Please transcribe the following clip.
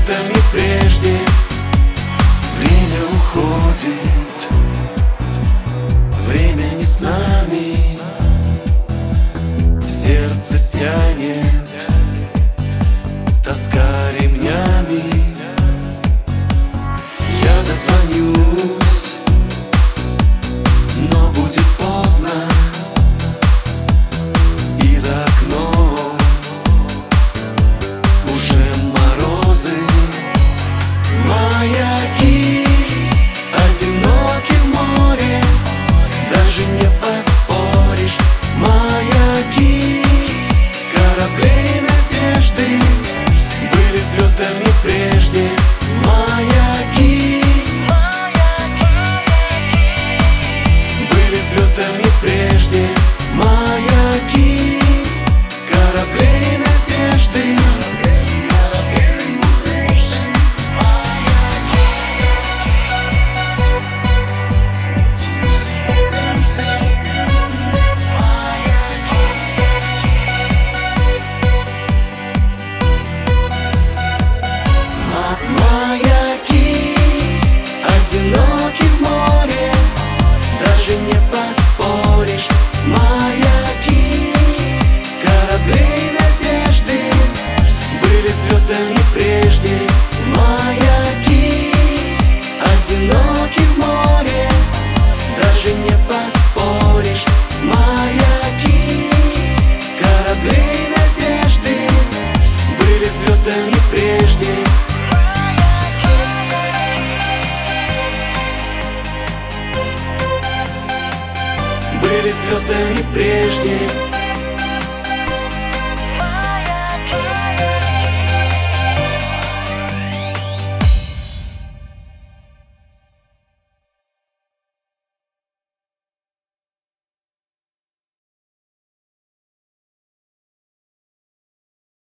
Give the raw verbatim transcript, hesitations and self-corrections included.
звездами прежде. Время уходит, время не с нами, сердце стянет тоска ремнями. Я дозвонюсь, но будет поздно, и за окном уже морозы. Маяки одиноки в море, даже не поспоришь. Маяки кораблей надежды были звездами прежде. Маяки были звездами прежде. Маяки кораблей надежды. Маяки одиноки в море, даже не поспоришь. Маяки кораблей надежды были звездами прежде. Маяки одиноки в море, даже не поспоришь. Маяки кораблей надежды были звездами прежде. Были звездами прежде.